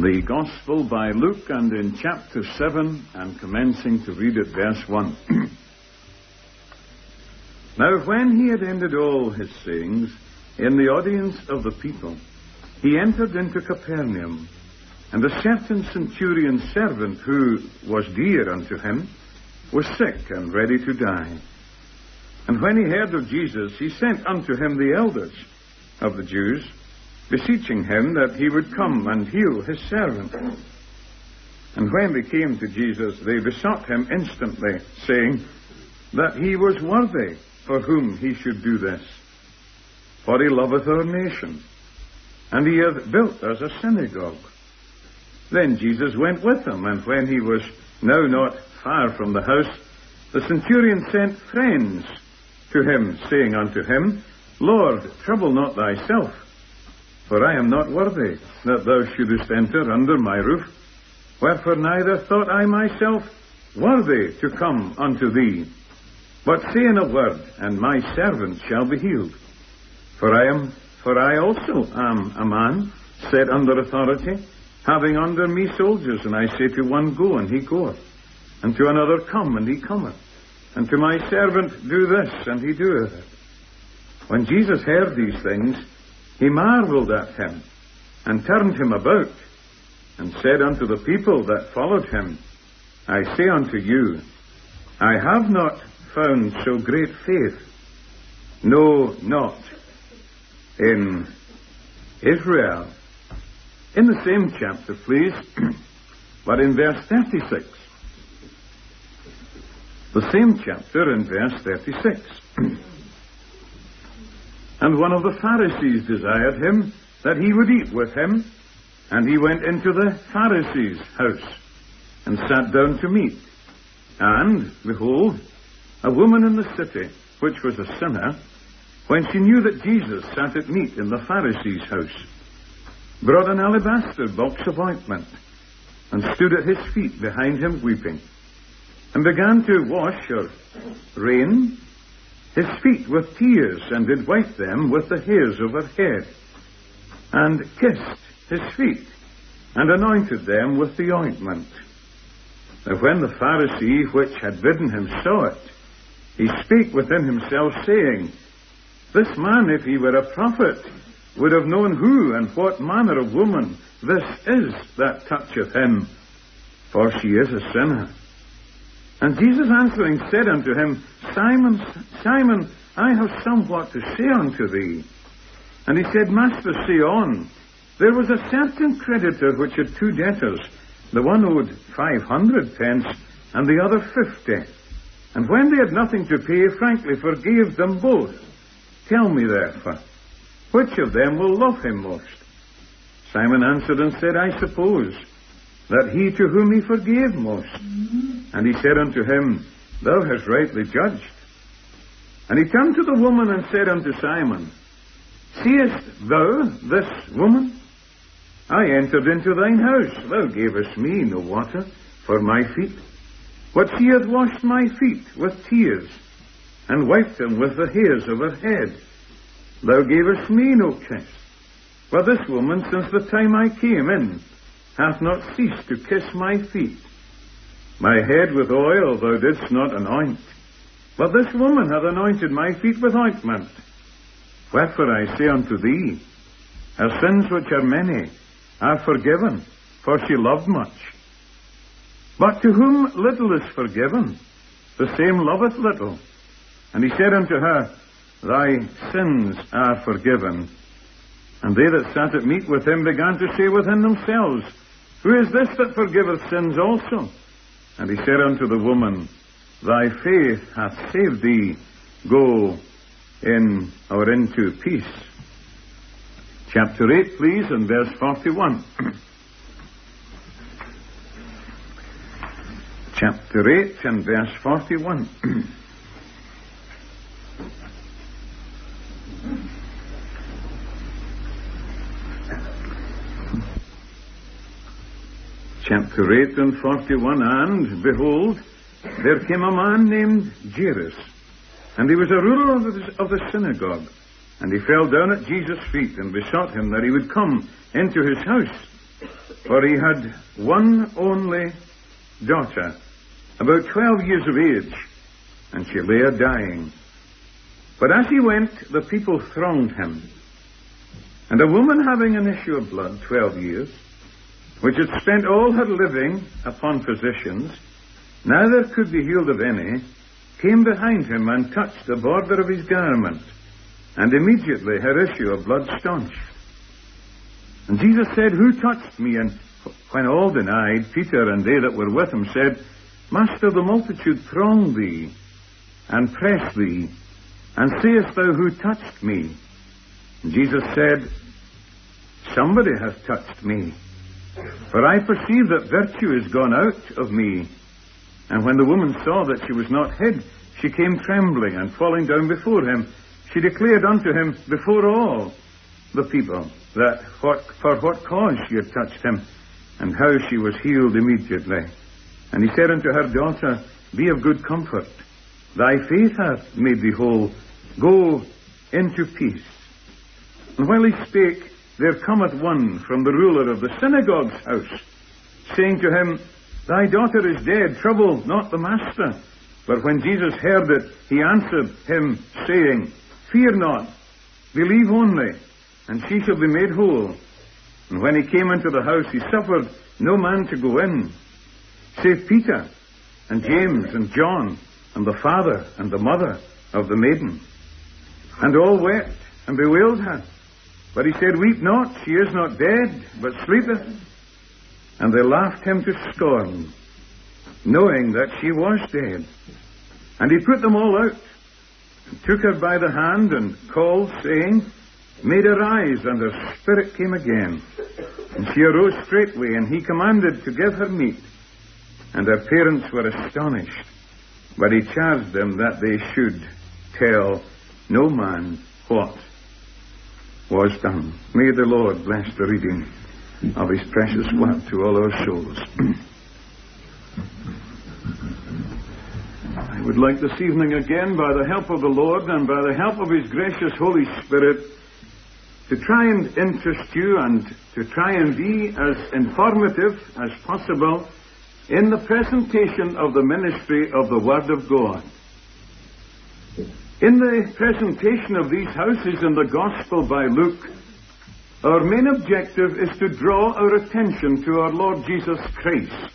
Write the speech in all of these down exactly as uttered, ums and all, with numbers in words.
The Gospel by Luke, and in chapter seven, and commencing to read at verse one. Now when he had ended all his sayings in the audience of the people, he entered into Capernaum, and a certain centurion's servant, who was dear unto him, was sick and ready to die. And when he heard of Jesus, he sent unto him the elders of the Jews, beseeching him that he would come and heal his servant. And when they came to Jesus, they besought him instantly, saying that he was worthy for whom he should do this. For he loveth our nation, and he hath built us a synagogue. Then Jesus went with them, and when he was now not far from the house, the centurion sent friends to him, saying unto him, Lord, trouble not thyself, for I am not worthy that thou shouldest enter under my roof. Wherefore neither thought I myself worthy to come unto thee. But say in a word, and my servant shall be healed. For I am, for I also am a man set under authority, having under me soldiers, and I say to one, Go, and he goeth, and to another, Come, and he cometh, and to my servant, Do this, and he doeth it. When Jesus heard these things, he marveled at him, and turned him about, and said unto the people that followed him, I say unto you, I have not found so great faith, no, not in Israel. In the same chapter, please, but in verse thirty-six. The same chapter in verse thirty-six. And one of the Pharisees desired him that he would eat with him, and he went into the Pharisee's house, and sat down to meat. And, behold, a woman in the city, which was a sinner, when she knew that Jesus sat at meat in the Pharisee's house, brought an alabaster box of ointment, and stood at his feet behind him weeping, and began to wash or rain his feet with tears, and did wipe them with the hairs of her head, and kissed his feet, and anointed them with the ointment. Now when the Pharisee which had bidden him saw it, he spake within himself, saying, This man, if he were a prophet, would have known who and what manner of woman this is that toucheth him, for she is a sinner. And Jesus answering said unto him, Simon, Simon, I have somewhat to say unto thee. And he said, Master, say on. There was a certain creditor which had two debtors. The one owed five hundred pence, and the other fifty. And when they had nothing to pay, frankly forgave them both. Tell me therefore, which of them will love him most? Simon answered and said, I suppose that he to whom he forgave most. Mm-hmm. And he said unto him, Thou hast rightly judged. And he turned to the woman and said unto Simon, Seest thou this woman? I entered into thine house. Thou gavest me no water for my feet, but she hath washed my feet with tears, and wiped them with the hairs of her head. Thou gavest me no kiss, but this woman, since the time I came in, hath not ceased to kiss my feet. My head with oil thou didst not anoint, but this woman hath anointed my feet with ointment. Wherefore I say unto thee, her sins which are many are forgiven, for she loved much. But to whom little is forgiven, the same loveth little. And he said unto her, Thy sins are forgiven. And they that sat at meat with him began to say within themselves, Who is this that forgiveth sins also? And he said unto the woman, Thy faith hath saved thee. Go in or into peace. Chapter eight, please, and verse forty-one. Chapter eight and verse forty-one. Chapter eight and forty-one. And, behold, there came a man named Jairus, and he was a ruler of the, of the synagogue. And he fell down at Jesus' feet, and besought him that he would come into his house. for he had one only daughter, about twelve years of age, and she lay a dying. But as he went, the people thronged him. And a woman having an issue of blood twelve years, which had spent all her living upon physicians, neither could be healed of any, came behind him and touched the border of his garment, and immediately her issue of blood staunched. And Jesus said, Who touched me? And when all denied, Peter and they that were with him said, Master, the multitude throng thee, and press thee, and sayest thou, Who touched me? And Jesus said, Somebody hath touched me, for I perceive that virtue is gone out of me. And when the woman saw that she was not hid, she came trembling, and falling down before him, she declared unto him before all the people that what, for what cause she had touched him, and how she was healed immediately. And he said unto her, Daughter, be of good comfort. Thy faith hath made thee whole. Go into peace. And while he spake, there cometh one from the ruler of the synagogue's house, saying to him, Thy daughter is dead, trouble not the master. But when Jesus heard it, he answered him, saying, Fear not, believe only, and she shall be made whole. And when he came into the house, he suffered no man to go in, save Peter, and James, and John, and the father and the mother of the maiden. And all wept, and bewailed her. But he said, Weep not, she is not dead, but sleepeth. And they laughed him to scorn, knowing that she was dead. And he put them all out, and took her by the hand, and called, saying, Made her rise, and her spirit came again. And she arose straightway, and he commanded to give her meat. And her parents were astonished, but he charged them that they should tell no man what was done. May the Lord bless the reading of his precious word to all our souls. I would like this evening again, by the help of the Lord and by the help of his gracious Holy Spirit, to try and interest you and to try and be as informative as possible in the presentation of the ministry of the Word of God. In the presentation of these houses in the Gospel by Luke, our main objective is to draw our attention to our Lord Jesus Christ.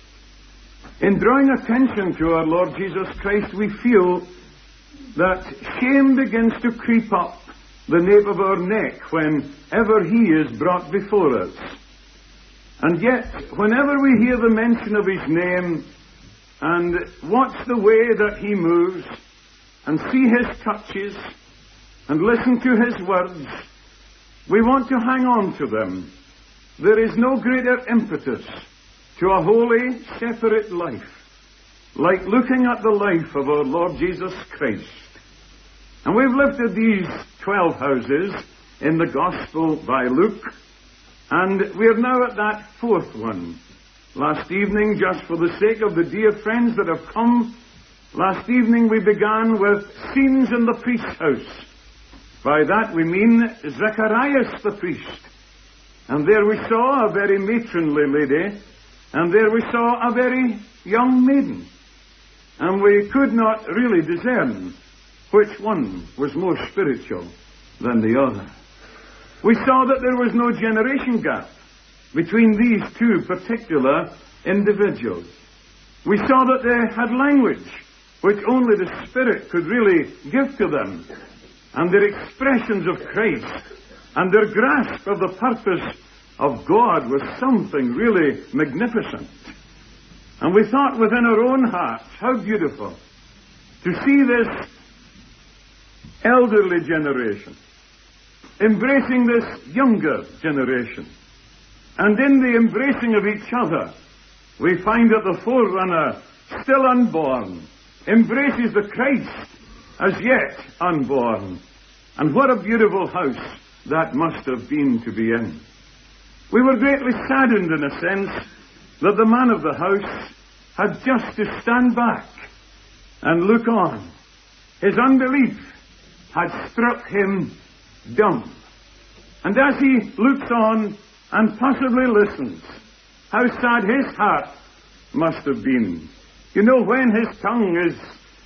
In drawing attention to our Lord Jesus Christ, we feel that shame begins to creep up the nape of our neck whenever he is brought before us. And yet, whenever we hear the mention of his name and watch the way that he moves and see his touches and listen to his words, we want to hang on to them. There is no greater impetus to a holy, separate life like looking at the life of our Lord Jesus Christ. And we've lifted these twelve houses in the Gospel by Luke, and we're now at that fourth one. Last evening, just for the sake of the dear friends that have come, last evening we began with scenes in the priest's house. By that we mean Zacharias the priest. And there we saw a very matronly lady, and there we saw a very young maiden. And we could not really discern which one was more spiritual than the other. We saw that there was no generation gap between these two particular individuals. We saw that they had language which only the Spirit could really give to them, and their expressions of Christ and their grasp of the purpose of God was something really magnificent. And we thought within our own hearts, how beautiful to see this elderly generation embracing this younger generation. And in the embracing of each other, we find that the forerunner, still unborn, embraces the Christ as yet unborn. And what a beautiful house that must have been to be in. We were greatly saddened, in a sense, that the man of the house had just to stand back and look on. His unbelief had struck him dumb. And as he looks on and possibly listens, how sad his heart must have been. You know, when his tongue is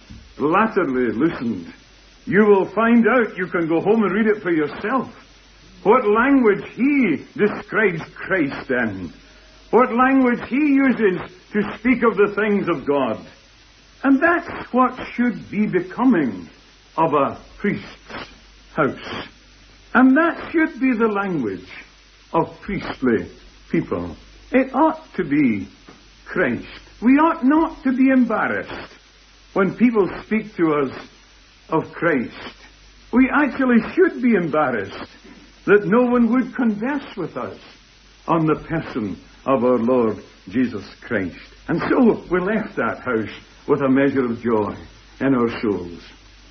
latterly loosened, you will find out, you can go home and read it for yourself, what language he describes Christ in, what language he uses to speak of the things of God. And that's what should be becoming of a priest's house. And that should be the language of priestly people. It ought to be Christ. We ought not to be embarrassed when people speak to us of Christ. We actually should be embarrassed that no one would converse with us on the person of our Lord Jesus Christ. And so we left that house with a measure of joy in our souls.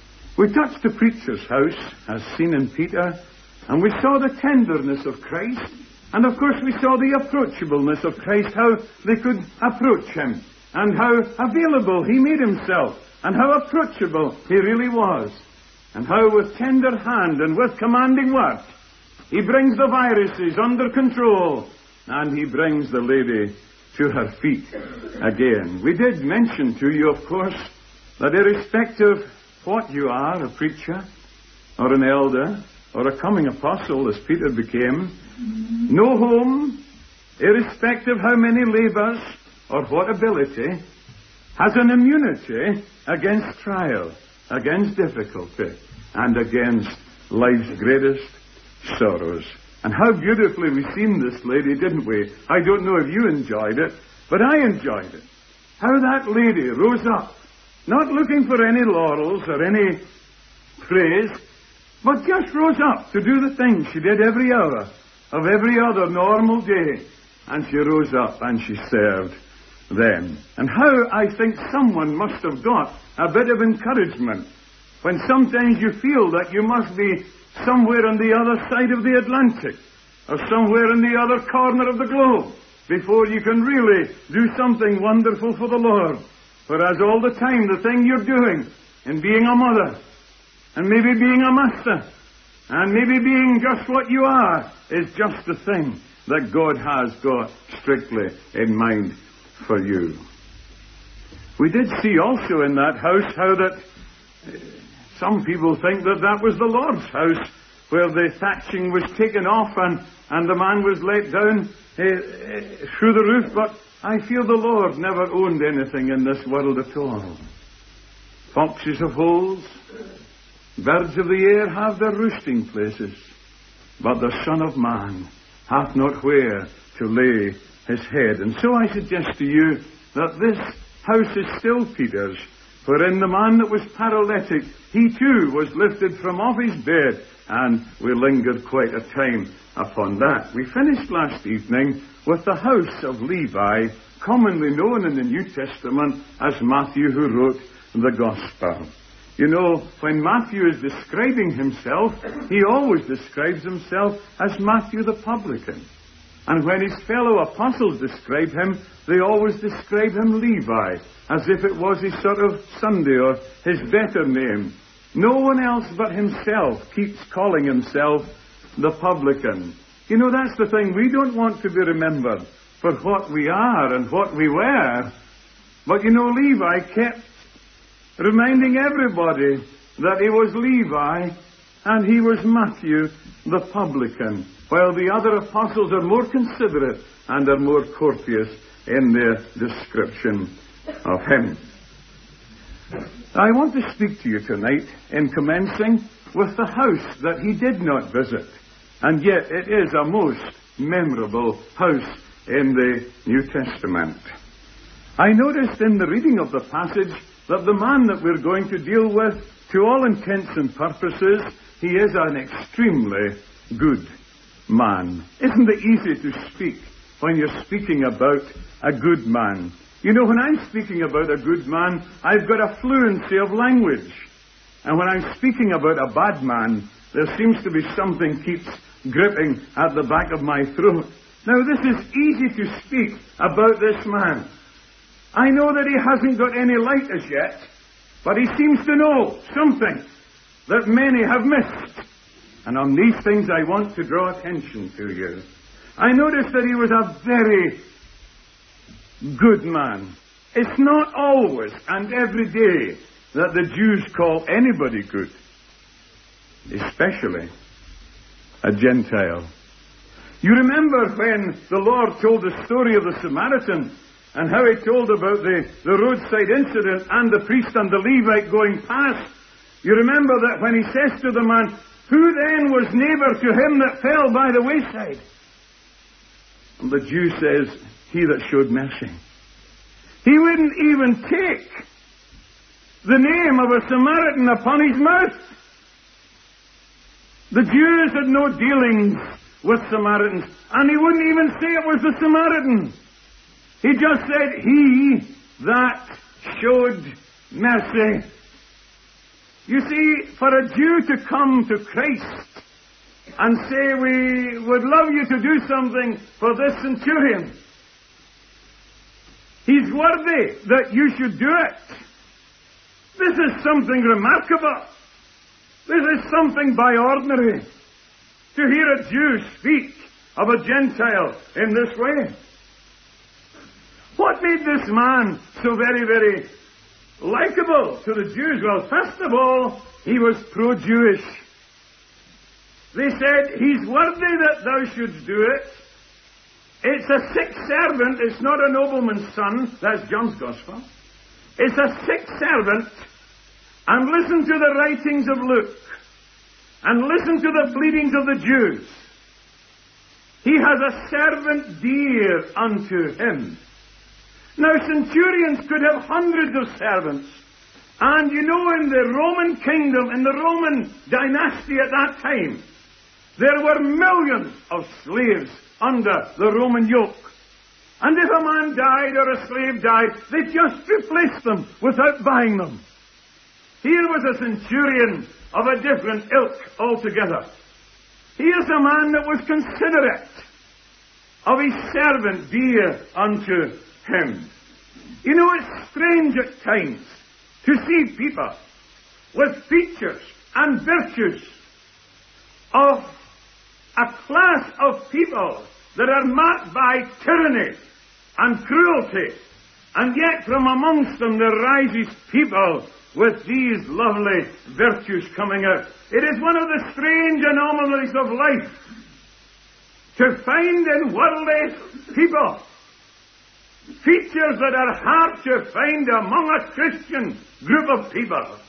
We touched the preacher's house, as seen in Peter, and we saw the tenderness of Christ, and of course we saw the approachableness of Christ, how they could approach him, and how available he made himself, and how approachable he really was, and how with tender hand and with commanding word he brings the viruses under control, and he brings the lady to her feet again. We did mention to you, of course, that irrespective of what you are, a preacher, or an elder, or a coming apostle, as Peter became, no home, irrespective how many labors or what ability, has an immunity against trial, against difficulty, and against life's greatest sorrows. And how beautifully we seen this lady, didn't we? I don't know if you enjoyed it, but I enjoyed it. How that lady rose up, not looking for any laurels or any praise, but just rose up to do the things she did every hour of every other normal day. And she rose up and she served them. And how I think someone must have got a bit of encouragement when sometimes you feel that you must be somewhere on the other side of the Atlantic, or somewhere in the other corner of the globe, before you can really do something wonderful for the Lord. Whereas all the time the thing you're doing in being a mother, and maybe being a master, and maybe being just what you are, is just the thing that God has got strictly in mind for you. We did see also in that house how that some people think that that was the Lord's house, where the thatching was taken off and, and the man was let down uh, uh, through the roof, but I feel the Lord never owned anything in this world at all. Foxes have holes, birds of the air have their roosting places, but the Son of Man hath not where to lay his head. And so I suggest to you that this house is still Peter's, wherein the man that was paralytic, he too was lifted from off his bed, and we lingered quite a time upon that. We finished last evening with the house of Levi, commonly known in the New Testament as Matthew, who wrote the Gospel. You know, when Matthew is describing himself, he always describes himself as Matthew the publican. And when his fellow apostles describe him, they always describe him Levi, as if it was his sort of Sunday or his better name. No one else but himself keeps calling himself the publican. You know, that's the thing. We don't want to be remembered for what we are and what we were. But you know, Levi kept reminding everybody that he was Levi and he was Matthew the publican, while the other apostles are more considerate and are more courteous in their description of him. I want to speak to you tonight in commencing with the house that he did not visit, and yet it is a most memorable house in the New Testament. I noticed in the reading of the passage that the man that we're going to deal with, to all intents and purposes, he is an extremely good man. Isn't it easy to speak when you're speaking about a good man? You know, when I'm speaking about a good man, I've got a fluency of language. And when I'm speaking about a bad man, there seems to be something keeps gripping at the back of my throat. Now, this is easy to speak about this man. I know that he hasn't got any light as yet, but he seems to know something that many have missed. And on these things I want to draw attention to you. I noticed that he was a very good man. It's not always and every day that the Jews call anybody good, especially a Gentile. You remember when the Lord told the story of the Samaritan and how he told about the, the roadside incident and the priest and the Levite going past. You remember that when he says to the man, who then was neighbor to him that fell by the wayside? And the Jew says, he that showed mercy. He wouldn't even take the name of a Samaritan upon his mouth. The Jews had no dealings with Samaritans, and he wouldn't even say it was the Samaritan. He just said, he that showed mercy. You see, for a Jew to come to Christ and say, we would love you to do something for this centurion, he's worthy that you should do it. This is something remarkable. This is something by ordinary. To hear a Jew speak of a Gentile in this way. What made this man so very, very likable to the Jews? Well, first of all, he was pro-Jewish. They said, he's worthy that thou shouldst do it. It's a sick servant, it's not a nobleman's son. That's John's Gospel. It's a sick servant. And listen to the writings of Luke. And listen to the pleadings of the Jews. He has a servant dear unto him. Now, centurions could have hundreds of servants. And you know, in the Roman kingdom, in the Roman dynasty at that time, there were millions of slaves under the Roman yoke. And if a man died or a slave died, they just replaced them without buying them. Here was a centurion of a different ilk altogether. Here's a man that was considerate of his servant dear unto him. You know, it's strange at times to see people with features and virtues of a class of people that are marked by tyranny and cruelty, and yet from amongst them there rises people with these lovely virtues coming out. It is one of the strange anomalies of life to find in worldly people features that are hard to find among a Christian group of people.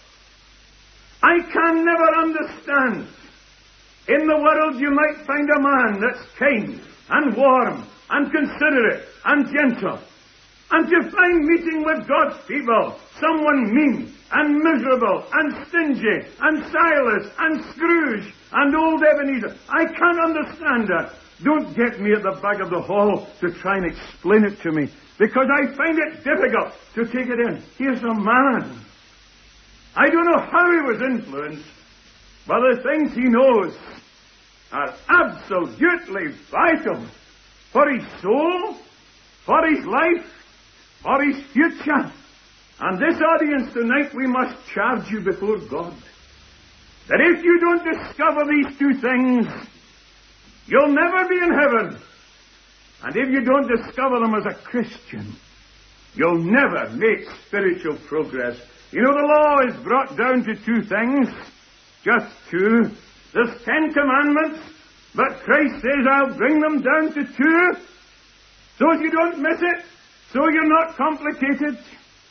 I can never understand. In the world you might find a man that's kind and warm and considerate and gentle. And to find meeting with God's people someone mean and miserable and stingy and Silas and Scrooge and old Ebenezer. I can't understand that. Don't get me at the back of the hall to try and explain it to me, because I find it difficult to take it in. Here's a man. I don't know how he was influenced, but the things he knows are absolutely vital for his soul, for his life, for his future. And this audience tonight, we must charge you before God that if you don't discover these two things, you'll never be in heaven. And if you don't discover them as a Christian, you'll never make spiritual progress. You know, the law is brought down to two things, just two. There's Ten Commandments, but Christ says, I'll bring them down to two, so as you don't miss it, so you're not complicated.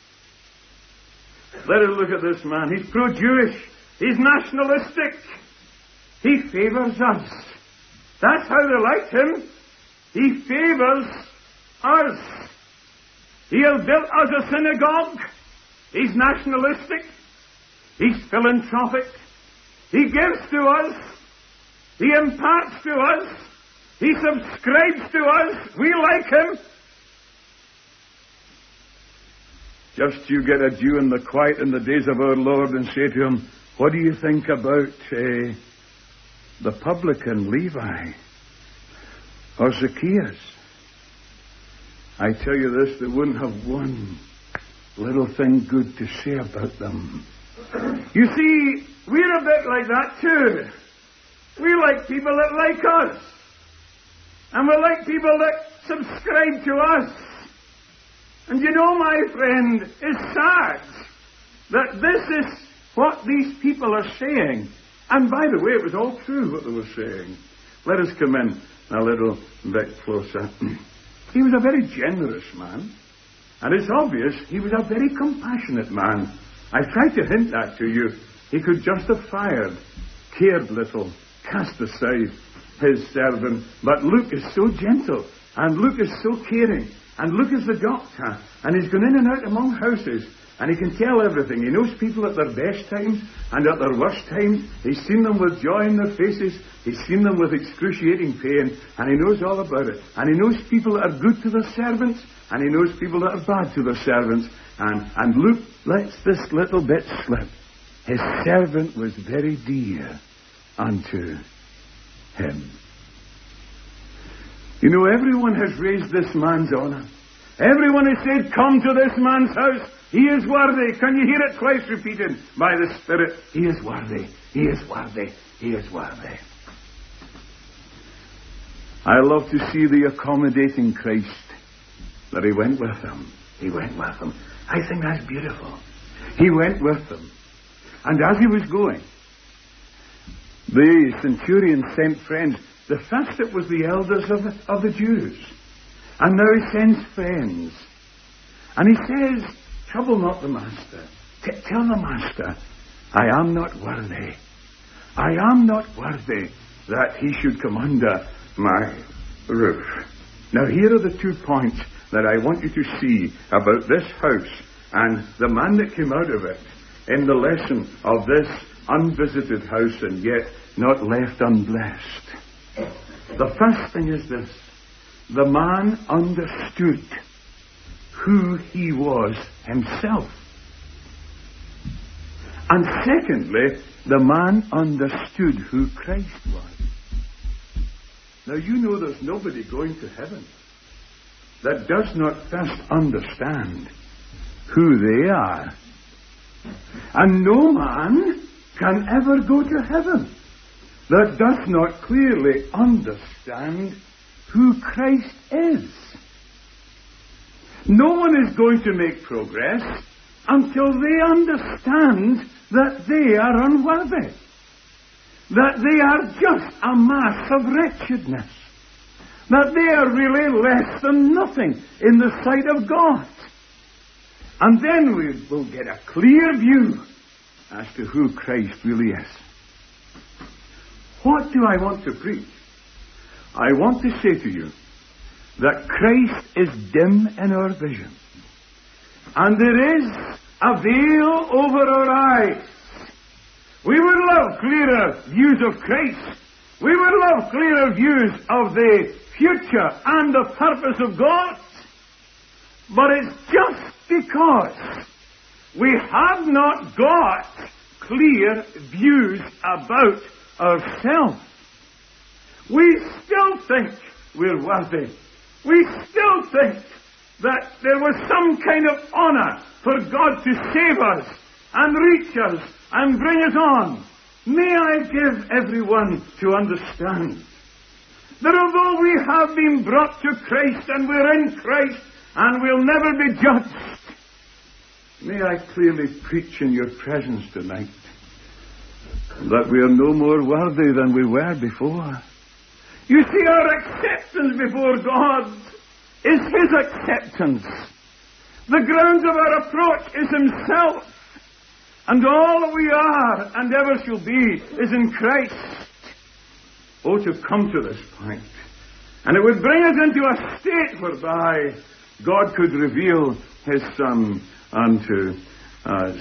Let us look at this man. He's pro-Jewish. He's nationalistic. He favors us. That's how they liked him. He favors us. He has built us a synagogue. He's nationalistic. He's philanthropic. He gives to us. He imparts to us. He subscribes to us. We like him. Just you get a Jew in the quiet in the days of our Lord and say to him, what do you think about uh, the publican Levi or Zacchaeus? I tell you this, they wouldn't have one little thing good to say about them. You see, we're a bit like that too. We like people that like us. And we're like people that subscribe to us. And you know, my friend, it's sad that this is what these people are saying. And by the way, it was all true what they were saying. Let us come in a little bit closer. He was a very generous man. And it's obvious he was a very compassionate man. I tried to hint that to you. He could just have fired, cared little, cast aside his servant. But Luke is so gentle, and Luke is so caring, and Luke is the doctor, and he's gone in and out among houses, and he can tell everything. He knows people at their best times and at their worst times. He's seen them with joy in their faces. He's seen them with excruciating pain, and he knows all about it. And he knows people that are good to their servants, and he knows people that are bad to their servants. And, and Luke lets this little bit slip. His servant was very dear unto him. You know, everyone has raised this man's honor. Everyone has said, come to this man's house. He is worthy. Can you hear it twice repeated by the Spirit? He is worthy. He is worthy. He is worthy. I love to see the accommodating Christ, that he went with them. He went with them. I think that's beautiful. He went with them. And as he was going, the centurion sent friends. The first it was the elders of the, of the Jews. And now he sends friends. And he says, trouble not the master. T- tell the master, I am not worthy. I am not worthy that he should come under my roof. Now here are the two points that I want you to see about this house and the man that came out of it in the lesson of this unvisited house and yet not left unblessed. The first thing is this. The man understood who he was himself. And secondly, the man understood who Christ was. Now you know there's nobody going to heaven that does not first understand who they are. And no man can ever go to heaven that does not clearly understand who Christ is. No one is going to make progress until they understand that they are unworthy, that they are just a mass of wretchedness, that they are really less than nothing in the sight of God. And then we will get a clear view as to who Christ really is. What do I want to preach? I want to say to you that Christ is dim in our vision. And there is a veil over our eyes. We would love clearer views of Christ. We would love clearer views of the future and the purpose of God. But it's just because we have not got clear views about ourselves. We still think we're worthy. We still think that there was some kind of honor for God to save us and reach us and bring us on. May I give everyone to understand that although we have been brought to Christ and we're in Christ and we'll never be judged, may I clearly preach in your presence tonight that we are no more worthy than we were before. You see, our acceptance before God is His acceptance. The grounds of our approach is Himself. And all that we are and ever shall be is in Christ. Oh, to come to this point. And it would bring us into a state whereby God could reveal His Son unto us.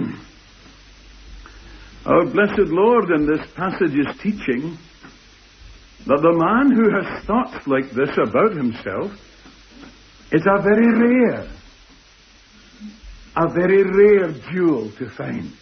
Our blessed Lord in this passage is teaching that the man who has thoughts like this about himself is a very rare, a very rare jewel to find.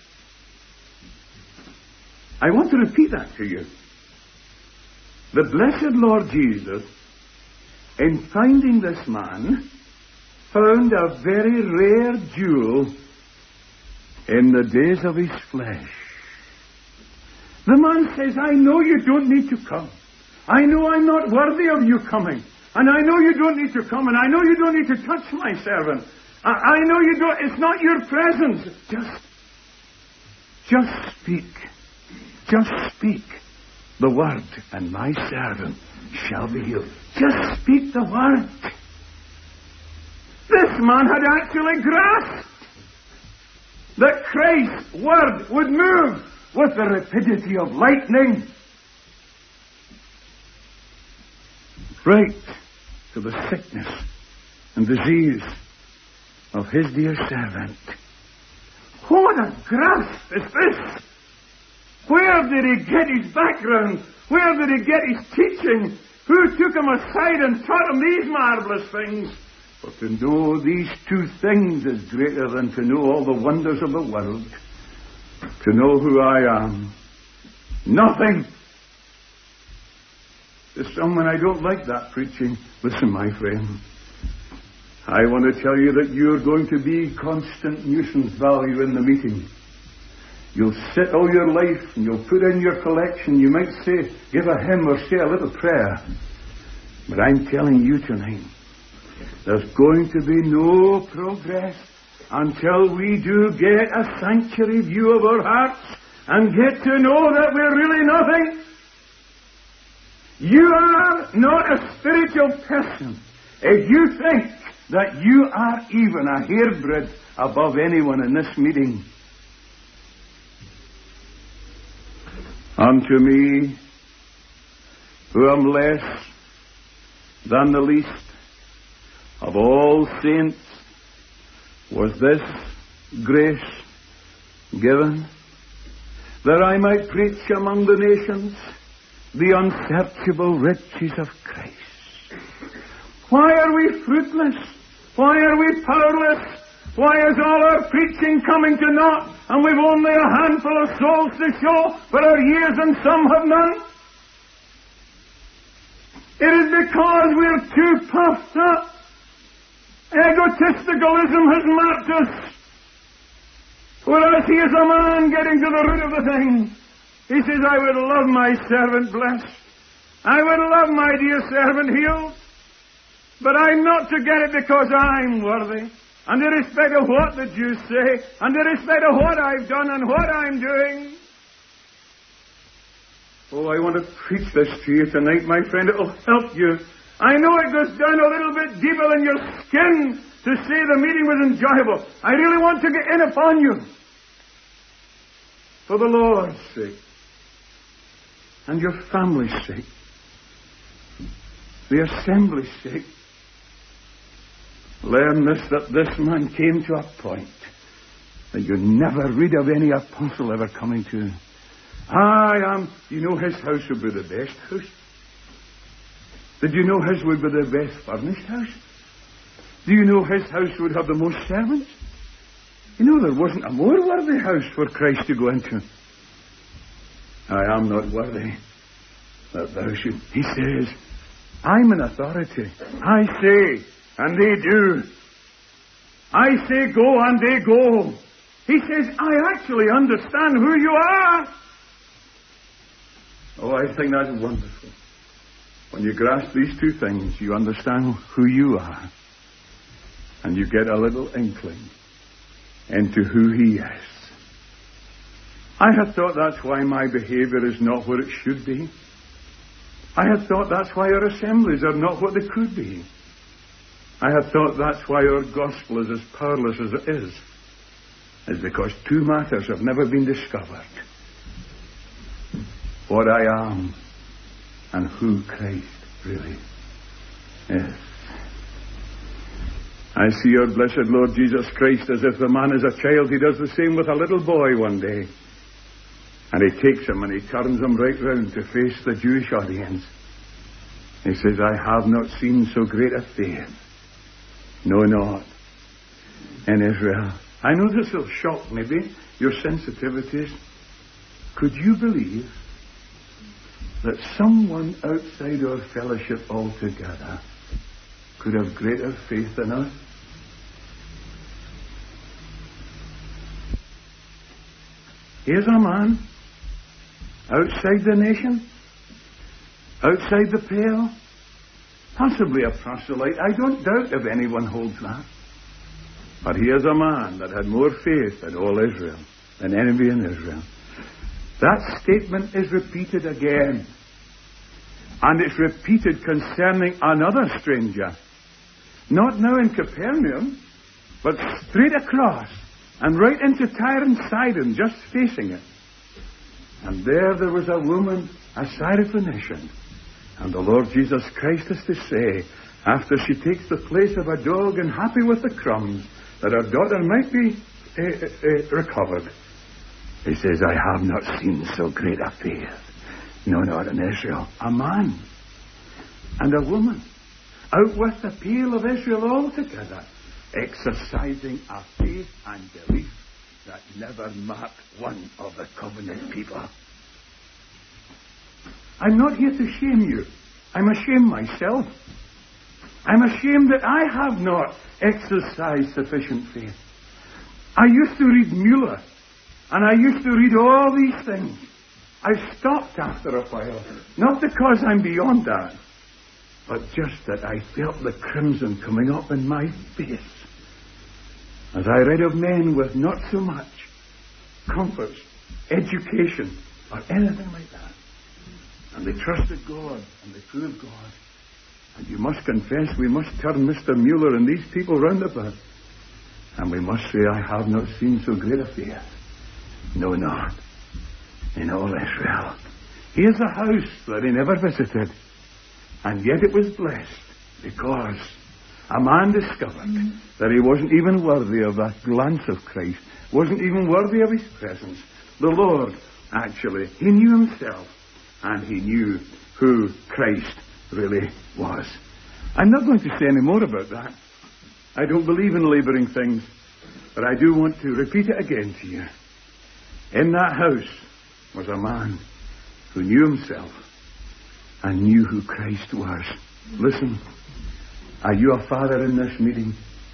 I want to repeat that to you. The blessed Lord Jesus, in finding this man, found a very rare jewel in the days of his flesh. The man says, I know you don't need to come. I know I'm not worthy of you coming. And I know you don't need to come. And I know you don't need to touch my servant. I, I know you don't. It's not your presence. Just, just speak. Just speak the word, and my servant shall be healed. Just speak the word. This man had actually grasped that Christ's word would move with the rapidity of lightning right to the sickness and disease of his dear servant. What a grasp is this! Where did he get his background? Where did he get his teaching? Who took him aside and taught him these marvelous things? For to know these two things is greater than to know all the wonders of the world. To know who I am. Nothing. There's someone I don't like that preaching. Listen, my friend. I want to tell you that you're going to be constant nuisance value in the meeting. You'll sit all your life and you'll put in your collection. You might say, give a hymn or say a little prayer. But I'm telling you tonight, there's going to be no progress until we do get a sanctuary view of our hearts and get to know that we're really nothing. You are not a spiritual person if you think that you are even a hairbreadth above anyone in this meeting. Unto me, who am less than the least of all saints, was this grace given, that I might preach among the nations the unsearchable riches of Christ. Why are we fruitless? Why are we powerless? Why is all our preaching coming to naught, and we've only a handful of souls to show for our years and some have none? It is because we're too puffed up. Egotisticalism has marked us. Whereas he is a man getting to the root of the thing. He says, I would love my servant blessed. I would love my dear servant healed. But I'm not to get it because I'm worthy. And irrespective of what the Jews say, and irrespective of what I've done and what I'm doing. Oh, I want to preach this to you tonight, my friend. It'll help you. I know it goes down a little bit deeper than your skin to say the meeting was enjoyable. I really want to get in upon you. For the Lord's sake. And your family's sake. The assembly's sake. Learn this, that this man came to a point that you never read of any apostle ever coming to. I am, you know his house would be the best house. Did you know his would be the best furnished house? Do you know his house would have the most servants? You know there wasn't a more worthy house for Christ to go into. I am not worthy that thou should. He says, I'm an authority. I say, and they do. I say go, and they go. He says, I actually understand who you are. Oh, I think that's wonderful. When you grasp these two things, you understand who you are. And you get a little inkling into who he is. I had thought that's why my behavior is not what it should be. I had thought that's why our assemblies are not what they could be. I had thought that's why our gospel is as powerless as it is. Is because two matters have never been discovered. What I am and who Christ really is. I see our blessed Lord Jesus Christ as if the man is a child. He does the same with a little boy one day. And he takes him and he turns him right round to face the Jewish audience. He says, I have not seen so great a faith. No, not in Israel. I know this will shock maybe your sensitivities. Could you believe that someone outside our fellowship altogether could have greater faith than us? Here's a man outside the nation Outside the pale? Possibly a proselyte. I don't doubt if anyone holds that. But he is a man that had more faith than all Israel, than enemy in Israel. That statement is repeated again. And it's repeated concerning another stranger. Not now in Capernaum, but straight across and right into Tyre and Sidon, just facing it. And there there was a woman, a Syrophoenician. And the Lord Jesus Christ is to say, after she takes the place of a dog and happy with the crumbs, that her daughter might be uh, uh, recovered. He says, I have not seen so great a faith, no, not in Israel. A man and a woman, out with the pale of Israel altogether, exercising a faith and belief that never marked one of the covenant people. I'm not here to shame you. I'm ashamed myself. I'm ashamed that I have not exercised sufficient faith. I used to read Mueller, and I used to read all these things. I stopped after a while, not because I'm beyond that, but just that I felt the crimson coming up in my face as I read of men with not so much comforts, education, or anything like that. And they trusted God, and they proved God. And you must confess, we must turn Mister Mueller and these people round about. And we must say, I have not seen so great a faith. No, not in all Israel. Here's a house that he never visited. And yet it was blessed because a man discovered mm. that he wasn't even worthy of that glance of Christ, wasn't even worthy of his presence. The Lord, actually, he knew himself, and he knew who Christ really was. I'm not going to say any more about that. I don't believe in labouring things, but I do want to repeat it again to you. In that house was a man who knew himself and knew who Christ was. Listen, are you a father in this meeting?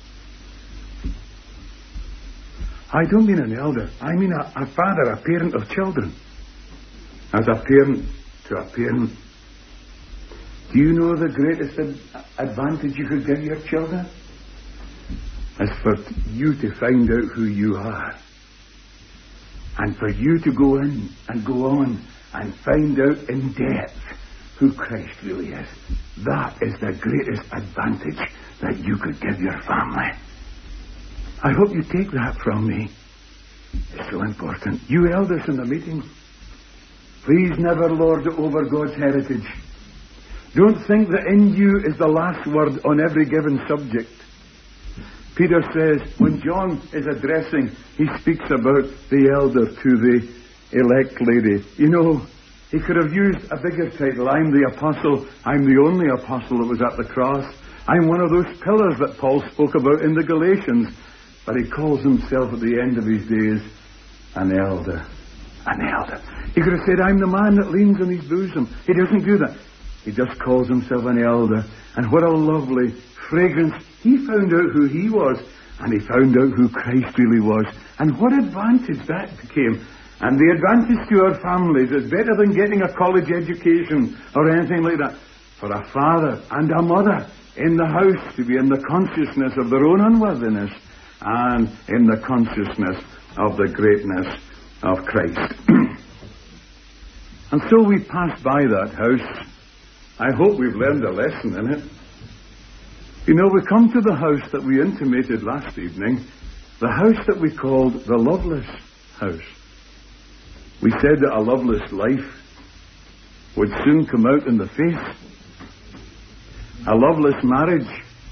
I don't mean an elder. I mean a, a father, a parent of children. As a parent to a parent, do you know the greatest ad- advantage you could give your children? Is for you to find out who you are. And for you to go in and go on and find out in depth who Christ really is. That is the greatest advantage that you could give your family. I hope you take that from me. It's so important. You elders in the meeting, please never lord it over God's heritage. Don't think that in you is the last word on every given subject. Peter says, when John is addressing, he speaks about the elder to the elect lady. You know, he could have used a bigger title. I'm the apostle. I'm the only apostle that was at the cross. I'm one of those pillars that Paul spoke about in the Galatians. But he calls himself at the end of his days an elder. An elder. He could have said, I'm the man that leans on his bosom. He doesn't do that. He just calls himself an elder. And what a lovely fragrance. He found out who he was, and he found out who Christ really was. And what advantage that became. And the advantage to our families is better than getting a college education or anything like that. For a father and a mother in the house to be in the consciousness of their own unworthiness and in the consciousness of the greatness of Christ. And so we pass by that house. I hope we've learned a lesson in it. You know, we come to the house that we intimated last evening, the house that we called the loveless house. We said that a loveless life would soon come out in the face. A loveless marriage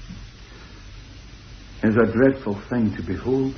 is a dreadful thing to behold.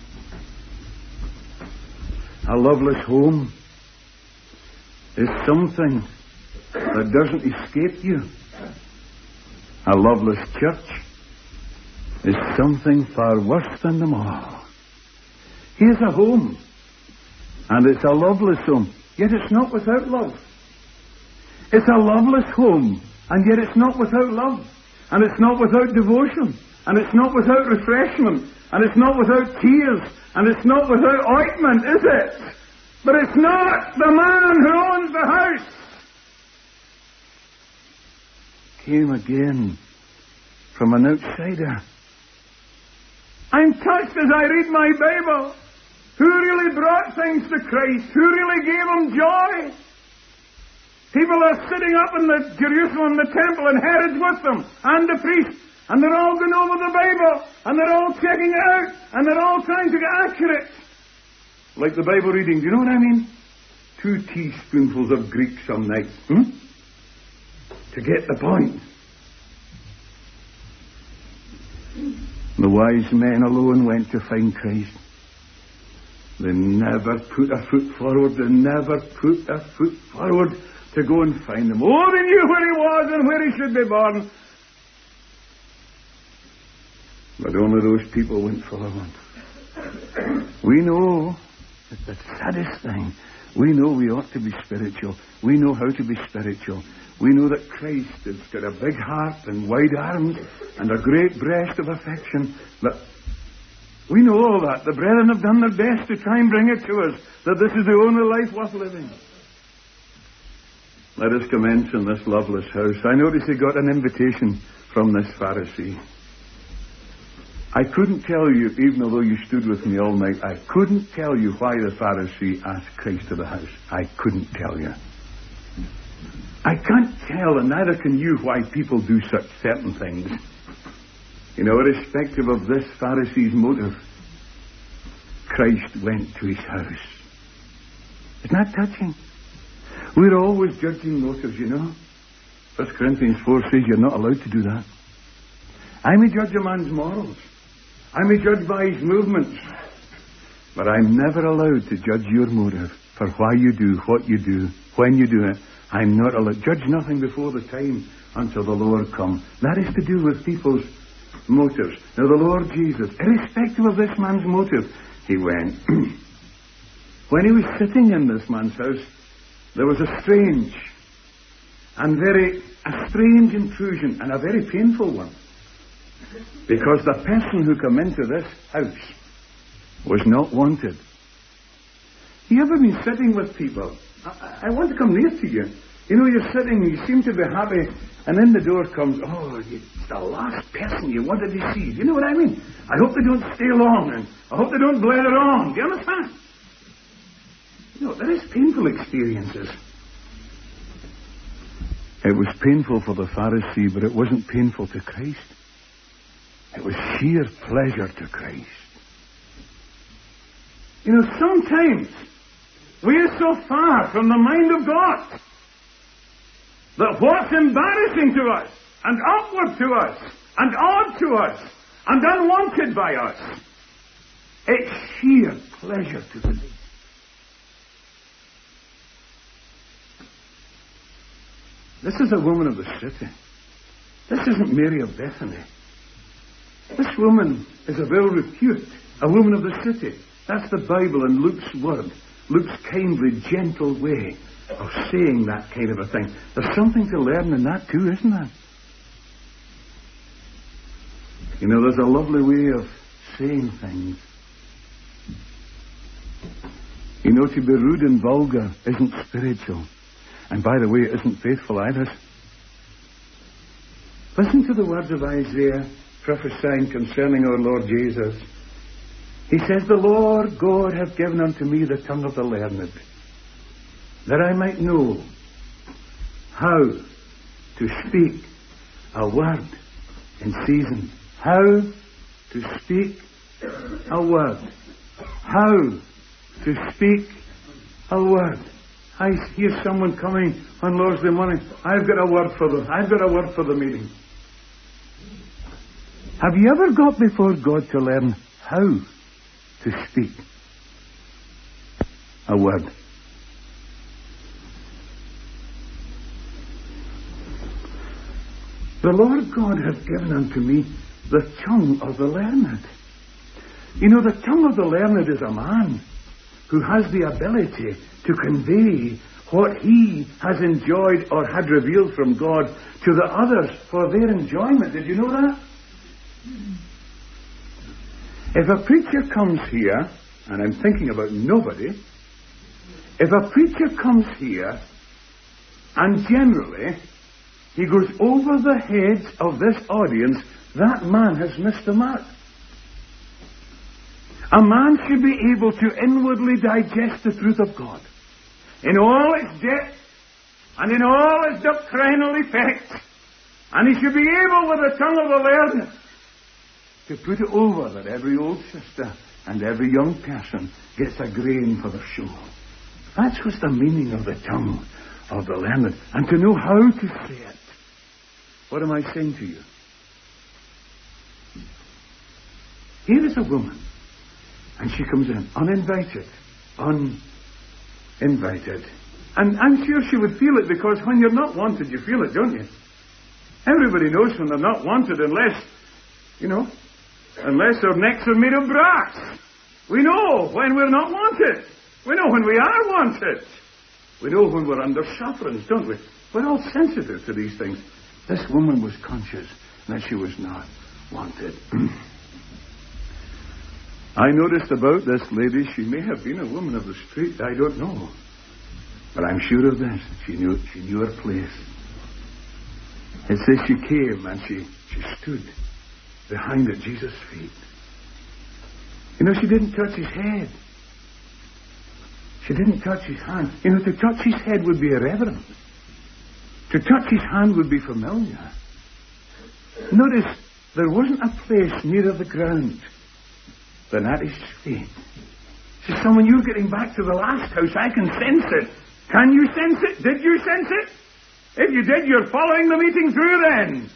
A loveless home is something that doesn't escape you. A loveless church is something far worse than them all. Here's a home, and it's a loveless home, yet it's not without love. It's a loveless home, and yet it's not without love, and it's not without devotion, and it's not without refreshment, and it's not without tears, and it's not without ointment, is it? But it's not the man who owns the house. came again from an outsider. I'm touched as I read my Bible. Who really brought things to Christ? Who really gave him joy? People are sitting up in the Jerusalem, the temple, and Herod's with them, and the priests, and they're all going over the Bible, and they're all checking it out, and they're all trying to get accurate. Like the Bible reading, do you know what I mean? Two teaspoonfuls of Greek some nights, hmm? To get the point. The wise men alone went to find Christ. They never put a foot forward. They never put a foot forward to go and find him. Oh, they knew where he was and where he should be born. But only those people went forward. We know that the saddest thing, we know we ought to be spiritual. We know how to be spiritual. We know that Christ has got a big heart and wide arms and a great breast of affection. But we know all that. The brethren have done their best to try and bring it to us, that this is the only life worth living. Let us commence in this loveless house. I notice he got an invitation from this Pharisee. I couldn't tell you, even although you stood with me all night, I couldn't tell you why the Pharisee asked Christ to the house. I couldn't tell you. I can't tell, and neither can you, why people do such certain things. You know, irrespective of this Pharisee's motive, Christ went to his house. Isn't that touching? We're always judging motives, you know. First Corinthians four says you're not allowed to do that. I may judge a man's morals. I may judge by his movements. But I'm never allowed to judge your motive for why you do what you do, when you do it. I'm not allowed. Judge nothing before the time until the Lord come. That is to do with people's motives. Now the Lord Jesus, irrespective of this man's motive, he went. When he was sitting in this man's house, there was a strange and very, a strange intrusion, and a very painful one. Because the person who came into this house was not wanted. You ever been sitting with people? I, I want to come near to you. You know, you're sitting, you seem to be happy, and in the door comes, oh, it's the last person you wanted to see. Do you know what I mean? I hope they don't stay long, and I hope they don't blather on. Do you understand? You know, there is painful experiences. It was painful for the Pharisee, but it wasn't painful to Christ. It was sheer pleasure to Christ. You know, sometimes we are so far from the mind of God that what's embarrassing to us, and awkward to us, and odd to us, and unwanted by us, it's sheer pleasure to the Lord. This is a woman of the city. This isn't Mary of Bethany. This woman is of ill repute, a woman of the city. That's the Bible and Luke's word, Luke's kindly, gentle way of saying that kind of a thing. There's something to learn in that too, isn't there? You know, there's a lovely way of saying things. You know, to be rude and vulgar isn't spiritual. And by the way, it isn't faithful either. Listen to the words of Isaiah prophesying concerning our Lord Jesus. He says, the Lord God hath given unto me the tongue of the learned, that I might know how to speak a word in season. How to speak a word. How to speak a word. I hear someone coming on Lord's Day morning. I've got a word for them. I've got a word for the meeting. Have you ever got before God to learn how to speak a word? The Lord God hath given unto me the tongue of the learned. You know, the tongue of the learned is a man who has the ability to convey what he has enjoyed or had revealed from God to the others for their enjoyment. Did you know that? If a preacher comes here, and I'm thinking about nobody, if a preacher comes here and generally he goes over the heads of this audience. That man has missed the mark. A man should be able to inwardly digest the truth of God in all its depth and in all its doctrinal effects. And he should be able, with the tongue of the learned, to put it over that every old sister and every young person gets a grain for their soul. That's what's the meaning of the tongue of the learned. And to know how to say it. What am I saying to you? Here is a woman, and she comes in uninvited. Uninvited. And I'm sure she would feel it, because when you're not wanted, you feel it, don't you? Everybody knows when they're not wanted, unless, you know, unless their necks are made of brass. We know when we're not wanted. We know when we are wanted. We know when we're under sufferings, don't we? We're all sensitive to these things. This woman was conscious that she was not wanted. I noticed about this lady, she may have been a woman of the street, I don't know. But I'm sure of this, she knew, she knew her place. It says she came and she, she stood behind at Jesus' feet. You know, she didn't touch his head. She didn't touch his hand. You know, to touch his head would be irreverent. To touch his hand would be familiar. Notice, there wasn't a place nearer the ground than at his feet. She said, someone, you're getting back to the last house. I can sense it. Can you sense it? Did you sense it? If you did, you're following the meeting through then.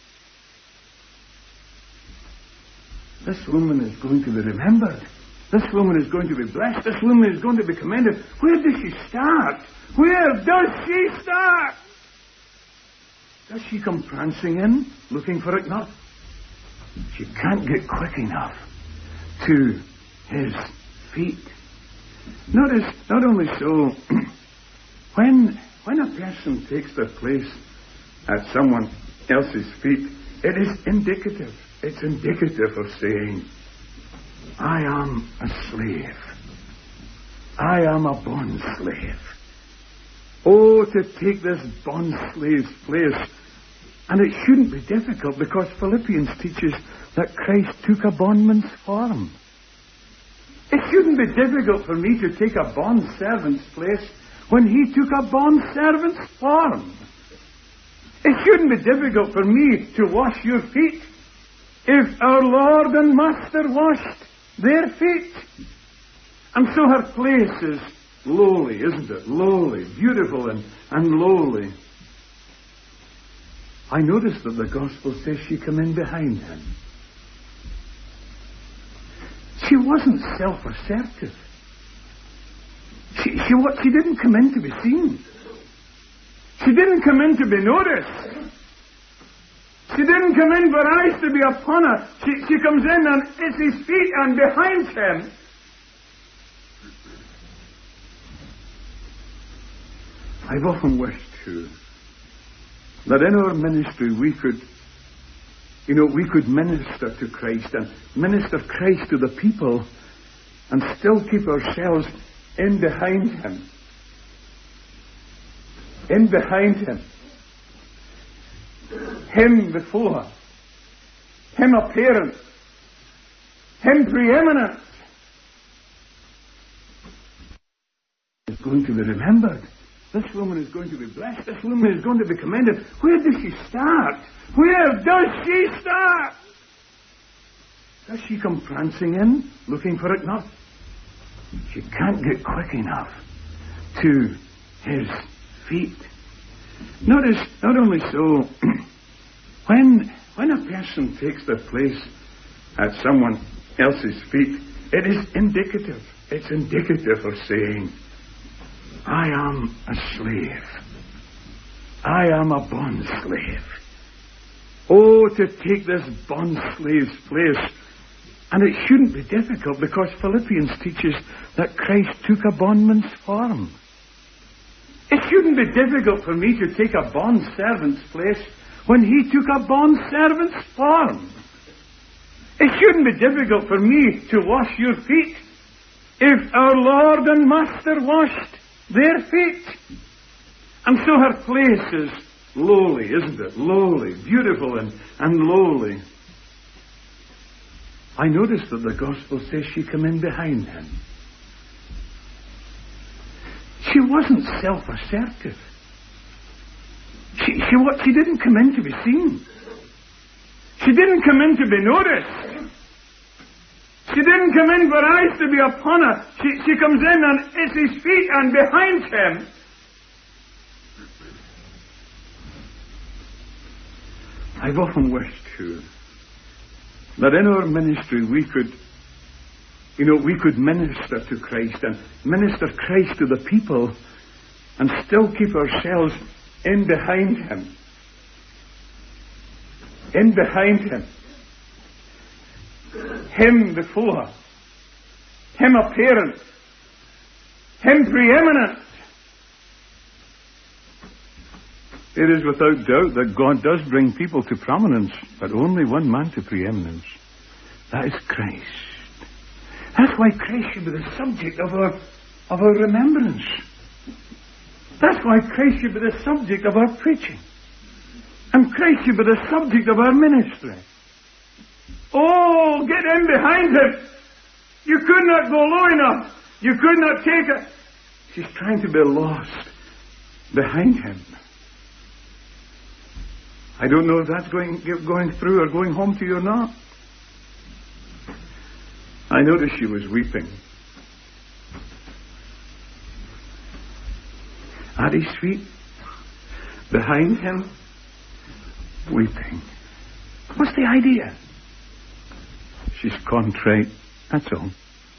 This woman is going to be remembered. This woman is going to be blessed. This woman is going to be commended. Where does she start? Where does she start? Does she come prancing in, looking for it? Not. She can't get quick enough to his feet. Notice, not only so, when, when a person takes their place at someone else's feet, it is indicative. It's indicative of saying, I am a slave. I am a bond slave. Oh, to take this bond slave's place. And it shouldn't be difficult, because Philippians teaches that Christ took a bondman's form. It shouldn't be difficult for me to take a bond servant's place when he took a bond servant's form. It shouldn't be difficult for me to wash your feet if our Lord and Master washed their feet. And so her place is lowly, isn't it? Lowly, beautiful and, and lowly. I noticed that the Gospel says she came in behind him. She wasn't self-assertive. She, she, what, she didn't come in to be seen. She didn't come in to be noticed. She didn't come in for eyes to be upon her. She, she comes in and it's his feet and behind him. I've often wished to that in our ministry we could, you know, we could minister to Christ and minister Christ to the people and still keep ourselves in behind him. In behind him. Him before. Him apparent. Him preeminent. Is going to be remembered. This woman is going to be blessed. This woman is going to be commended. Where does she start? Where does she start? Does she come prancing in, looking for it? Not. She can't get quick enough to his feet. Notice, not only so, when, when a person takes their place at someone else's feet, it is indicative. It's indicative of saying, I am a slave. I am a bond slave. Oh, to take this bond slave's place. And it shouldn't be difficult, because Philippians teaches that Christ took a bondman's form. It shouldn't be difficult for me to take a bond servant's place when he took a bond servant's form. It shouldn't be difficult for me to wash your feet if our Lord and Master washed their feet. And so her place is Lowly, isn't it? Lowly. Beautiful and, and lowly. I noticed that the gospel says she came in behind him. She wasn't self-assertive. She, she, what, she didn't come in to be seen. She didn't come in to be noticed. She didn't come in for eyes to be upon her. She, she comes in and it's his feet and behind him. I've often wished, too, that in our ministry we could, you know, we could minister to Christ and minister Christ to the people and still keep ourselves in behind him. In behind him. Him before. Him apparent. Him preeminent. It is without doubt that God does bring people to prominence, but only one man to preeminence. That is Christ. That's why Christ should be the subject of our, of our remembrance. That's why Christ should be the subject of our preaching. And Christ should be the subject of our ministry. Oh, get in behind him. You could not go low enough. You could not take it. She's trying to be lost behind him. I don't know if that's going, going through or going home to you or not. I noticed she was weeping. At his feet, behind him, weeping. What's the idea? She's contrite, that's all.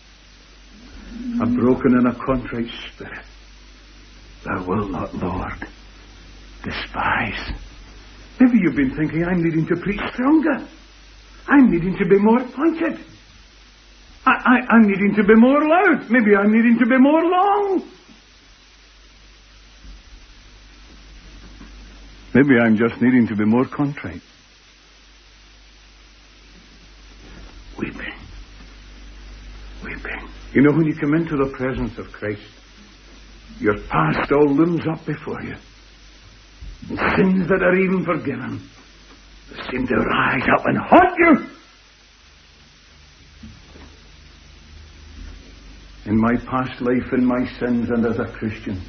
A broken and a contrite spirit. Thou wilt not, Lord, despise. Maybe you've been thinking, I'm needing to preach stronger. I'm needing to be more pointed. I, I, I'm needing to be more loud. Maybe I'm needing to be more long. Maybe I'm just needing to be more contrite. Weeping. Weeping. You know, when you come into the presence of Christ, your past all looms up before you. And sins that are even forgiven seem to rise up and haunt you. In my past life, in my sins, and as a Christian,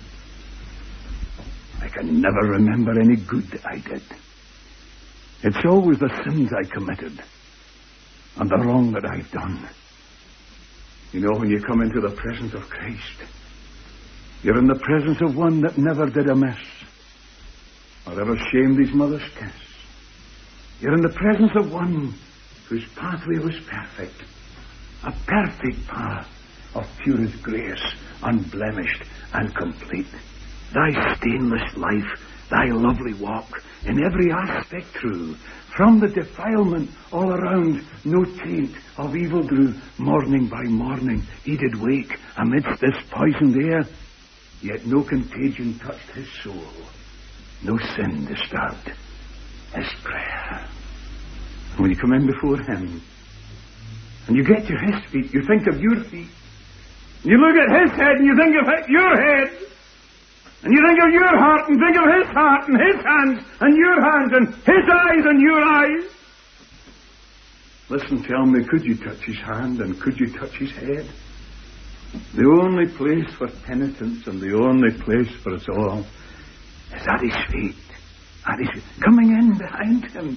I can never remember any good that I did. It's always the sins I committed and the wrong that I've done. You know, when you come into the presence of Christ, you're in the presence of one that never did amiss or ever shamed his mother's kiss. You're in the presence of one whose pathway was perfect, a perfect path of purest grace, unblemished and complete. Thy stainless life, thy lovely walk, in every aspect true, from the defilement all around, no taint of evil drew. Morning by morning he did wake amidst this poisoned air, yet no contagion touched his soul, no sin disturbed his prayer. And when you come in before him, and you get to his feet, you think of your feet. You look at his head and you think of your head. And you think of your heart and think of his heart and his hands and your hands and his eyes and your eyes. Listen, tell me, could you touch his hand and could you touch his head? The only place for penitence and the only place for us all is at his feet. At his feet. Coming in behind him.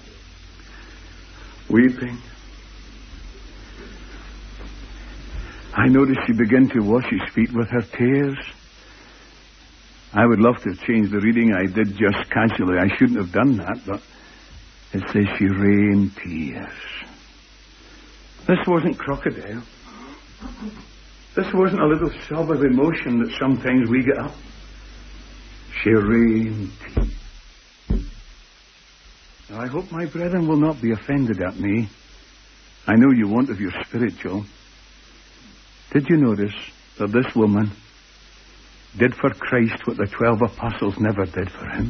Weeping. I noticed she began to wash his feet with her tears. I would love to have changed the reading. I did just casually. I shouldn't have done that, but it says she rained tears. This wasn't crocodile. This wasn't a little sob of emotion that sometimes we get up. She rained tears. Now, I hope my brethren will not be offended at me. I know you won't if you're spiritual. Did you notice that this woman did for Christ what the twelve apostles never did for him?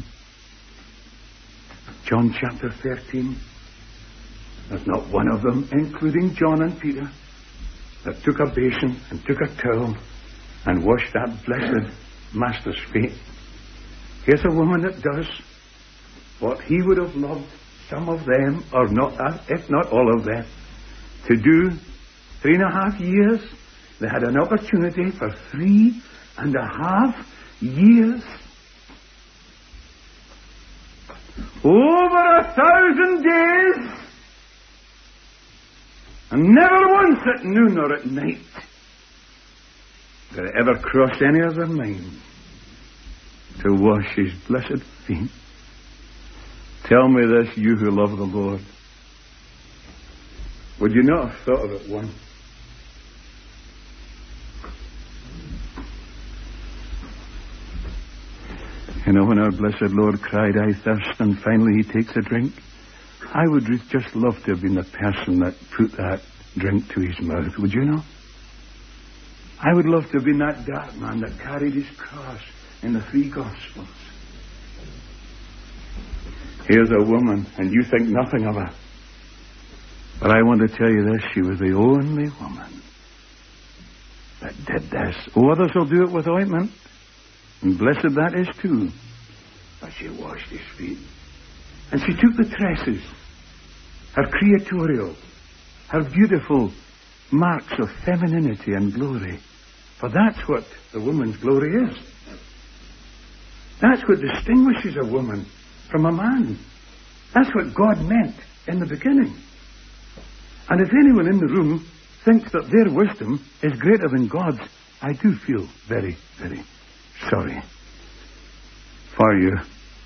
John chapter thirteen. There's not one of them, including John and Peter, that took a basin and took a towel and washed that blessed Master's feet. Here's a woman that does. what he would have loved some of them, or not, if not all of them, to do. Three and a half years, they had an opportunity for three and a half years. Over a thousand days, and never once at noon or at night did it ever cross any of their mind to wash his blessed feet. Tell me this, you who love the Lord. Would you not have thought of it once? You know, when our blessed Lord cried, I thirst, and finally he takes a drink, I would just love to have been the person that put that drink to his mouth. Would you know? I would love to have been that dark man that carried his cross in the three Gospels. Here's a woman, and you think nothing of her. But I want to tell you this, she was the only woman that did this. Oh, others will do it with ointment, and blessed that is too. But she washed his feet. And she took the tresses, her creatorial, her beautiful marks of femininity and glory. For that's what the woman's glory is. That's what distinguishes a woman from a man. That's what God meant in the beginning. And if anyone in the room thinks that their wisdom is greater than God's, I do feel very, very sorry for you.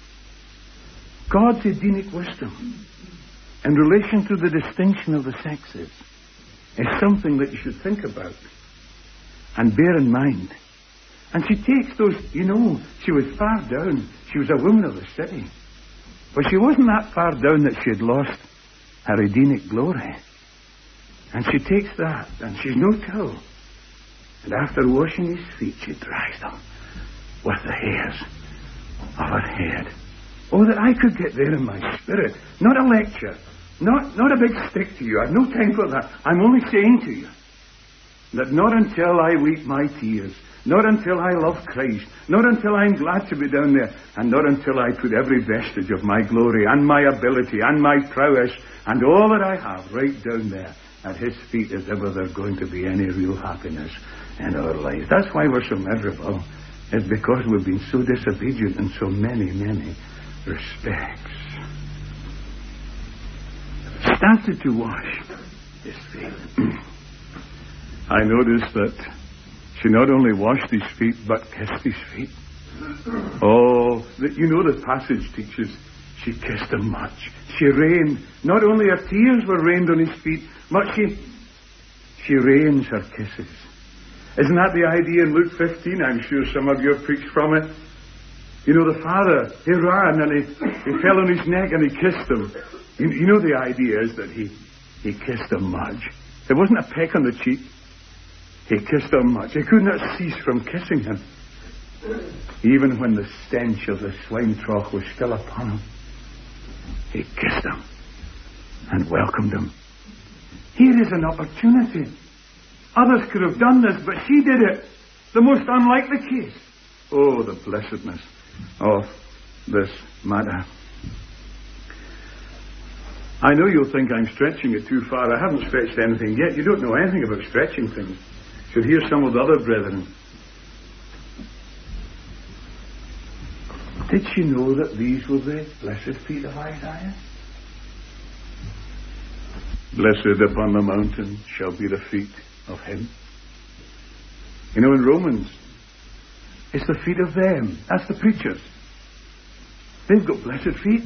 God's Edenic wisdom in relation to the distinction of the sexes is something that you should think about and bear in mind. And she takes those, you know, she was far down. She was a woman of the city. But she wasn't that far down that she had lost her Edenic glory. And she takes that, and she's no towel. And after washing his feet, she dries them with the hairs of her head. Oh, that I could get there in my spirit. Not a lecture. Not, not a big stick to you. I've no time for that. I'm only saying to you that not until I weep my tears, not until I love Christ, not until I'm glad to be down there, and not until I put every vestige of my glory and my ability and my prowess and all that I have right down there at his feet, is ever there going to be any real happiness in our lives. That's why we're so miserable. It's because we've been so disobedient in so many, many respects. Started to wash his feet. I noticed that she not only washed his feet, but kissed his feet. Oh, that you know the passage teaches she kissed him much. She rained. Not only her tears were rained on his feet, but she, she rains her kisses. Isn't that the idea in Luke fifteen? I'm sure some of you have preached from it. You know, the father, he ran and he, he fell on his neck and he kissed him. You, you know the idea is that he, he kissed him much. There wasn't a peck on the cheek. He kissed him much. He could not cease from kissing him. Even when the stench of the swine trough was still upon him, he kissed him and welcomed him. Here is an opportunity. Others could have done this, but she did it. The most unlikely case. Oh, the blessedness of this matter. I know you'll think I'm stretching it too far. I haven't stretched anything yet. You don't know anything about stretching things. You should hear some of the other brethren. Did she know that these were the blessed feet of Isaiah? Blessed upon the mountain shall be the feet of him. You know, in Romans, it's the feet of them. That's the preachers. They've got blessed feet.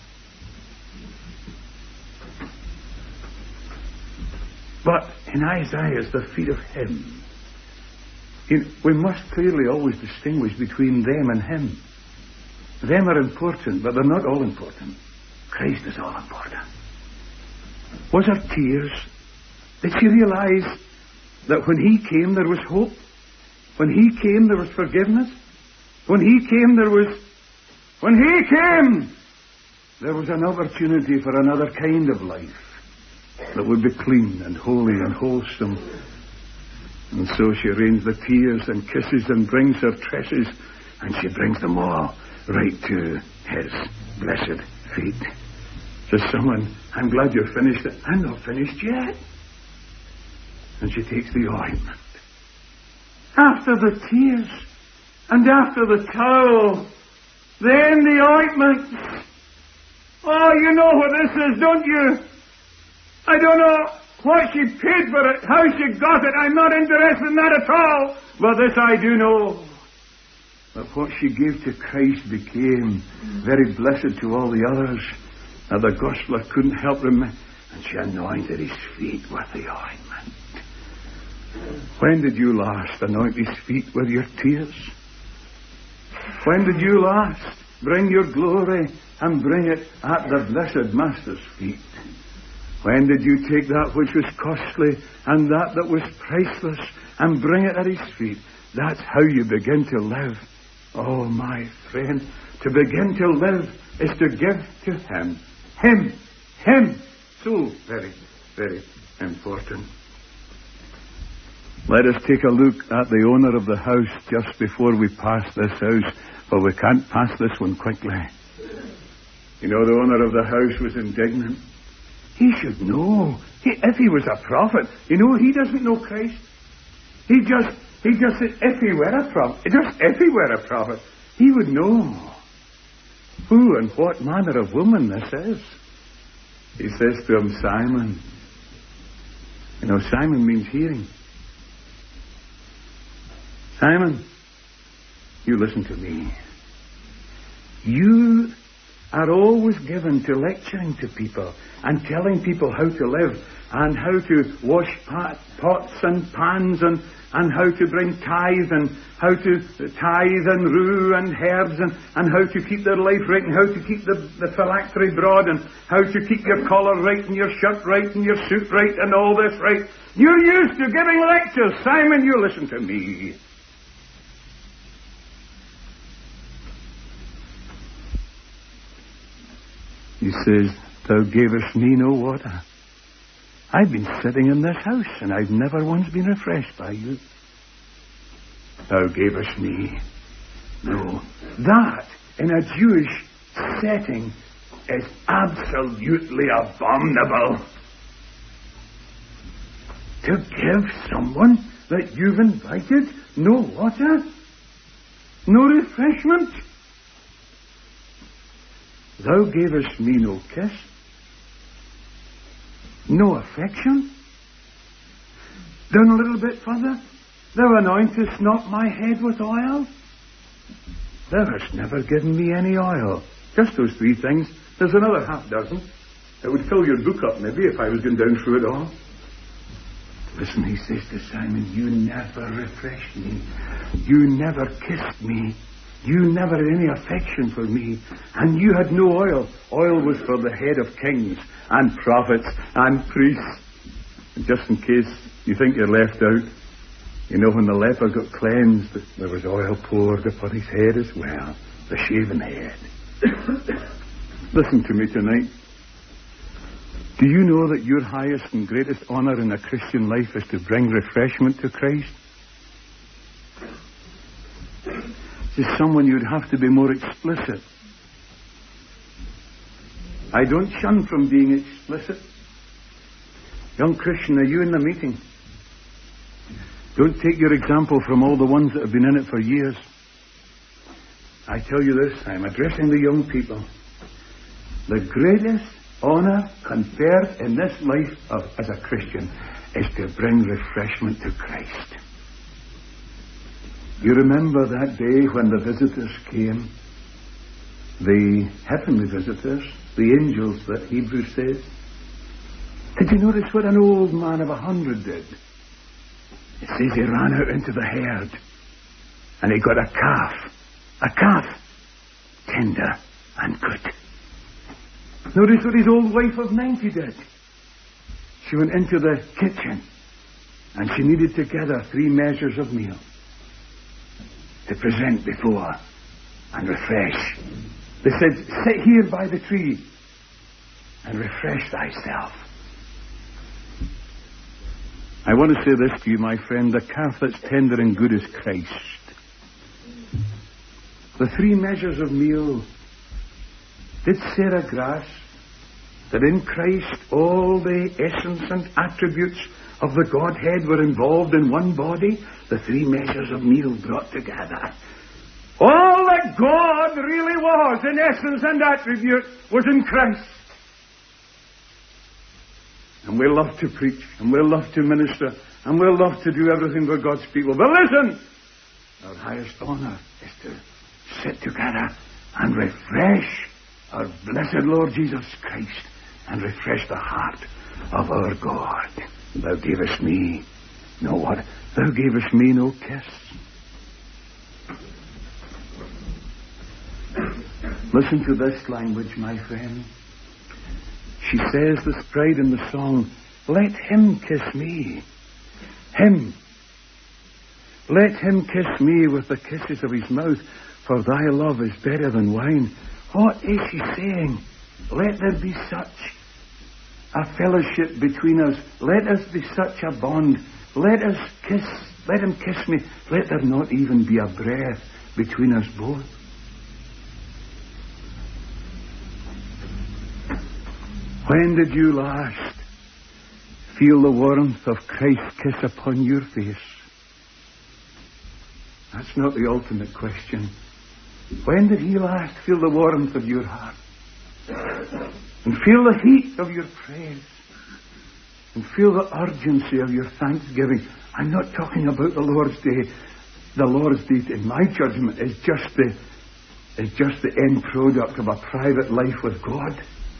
But in Isaiah, it's the feet of him. You know, we must clearly always distinguish between them and him. Them are important, but they're not all important. Christ is all important. Was her tears? Did she realize that when he came there was hope? When he came there was forgiveness? When he came there was... When he came there was an opportunity for another kind of life that would be clean and holy and wholesome. And so she rains the tears and kisses and brings her tresses, and she brings them all right to his blessed feet. Says someone, I'm glad you're finished. I'm not finished yet. And she takes the ointment. After the tears and after the towel, then the ointment. Oh, you know what this is, don't you? I don't know what she paid for it, how she got it. I'm not interested in that at all. But this I do know. That what she gave to Christ became very blessed to all the others. And the gospeler couldn't help them. And she anointed his feet with the ointment. When did you last anoint his feet with your tears? When did you last bring your glory and bring it at the blessed Master's feet? When did you take that which was costly and that that was priceless and bring it at his feet? That's how you begin to live. Oh, my friend, to begin to live is to give to him. Him. Him. So very, very important. Let us take a look at the owner of the house just before we pass this house, for we can't pass this one quickly. You know, the owner of the house was indignant. He should know. He, if he was a prophet, you know, he doesn't know Christ. He just, he just said, if he were a prophet, just if he were a prophet, he would know who and what manner of woman this is. He says to him, Simon. You know, Simon means hearing. Simon, you listen to me. You are always given to lecturing to people and telling people how to live and how to wash pot, pots and pans and, and how to bring tithe and how to tithe and rue and herbs and, and how to keep their life right and how to keep the, the phylactery broad and how to keep your collar right and your shirt right and your suit right and all this right. You're used to giving lectures. Simon, you listen to me. He says, thou gavest me no water. I've been sitting in this house, and I've never once been refreshed by you. Thou gavest me no. That, in a Jewish setting, is absolutely abominable. To give someone that you've invited no water, no refreshment. Thou gavest me no kiss, no affection. Down a little bit further, thou anointest not my head with oil. Thou hast never given me any oil. Just those three things. There's another half dozen. It would fill your book up maybe if I was going down through it all. Listen, he says to Simon, you never refreshed me. You never kissed me. You never had any affection for me, and you had no oil. Oil was for the head of kings and prophets and priests. And just in case you think you're left out, you know, when the leper got cleansed, there was oil poured upon his head as well, the shaven head. Listen to me tonight. Do you know that your highest and greatest honor in a Christian life is to bring refreshment to Christ? Is someone you'd have to be more explicit. I don't shun from being explicit. Young Christian, are you in the meeting? Don't take your example from all the ones that have been in it for years. I tell you this, I'm addressing the young people. The greatest honor conferred in this life of, as a Christian is to bring refreshment to Christ. You remember that day when the visitors came? The heavenly visitors, the angels that Hebrews says. Did you notice what an old man of a hundred did? It says he ran out into the herd and he got a calf. A calf. Tender and good. Notice what his old wife of ninety did. She went into the kitchen and she needed to gather three measures of meal to present before and refresh. They said, sit here by the tree and refresh thyself. I want to say this to you, my friend. The calf that's tender and good is Christ. The three measures of meal Did Sarah grasp that in Christ all the essence and attributes of the Godhead were involved in one body, the three measures of meal brought together? All that God really was in essence and attribute was in Christ. And we love to preach, and we love to minister, and we love to do everything for God's people. But listen, our highest honor is to sit together and refresh our blessed Lord Jesus Christ and refresh the heart of our God. Thou gavest me no what? Thou gavest me no kiss. Listen to this language, my friend. She says, this bride in the song, let him kiss me. Him. Let him kiss me with the kisses of his mouth, for thy love is better than wine. What is she saying? Let there be such a fellowship between us. Let us be such a bond. Let us kiss. Let him kiss me. Let there not even be a breath between us both. When did you last feel the warmth of Christ's kiss upon your face? That's not the ultimate question. When did he last feel the warmth of your heart? And feel the heat of your praise? And feel the urgency of your thanksgiving? I'm not talking about the Lord's Day. The Lord's Day, in my judgment, is just the, is just the end product of a private life with God.